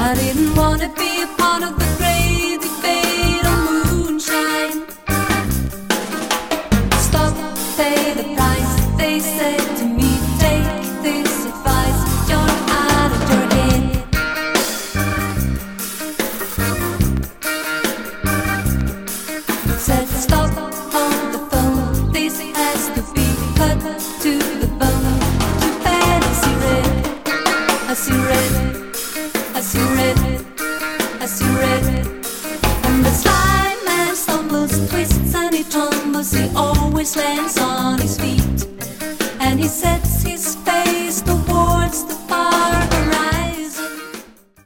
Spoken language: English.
I didn't wanna be a part of the great debate on moonshine. Stop, pay the price, they said to me. Take this advice, you're out of your head. Said stop on the phone, this has to be cut to the bone. Too bad I see red, I see red, I see red, I see red. And the sly man stumbles, twists and he tumbles. He always lands on his feet, and he sets his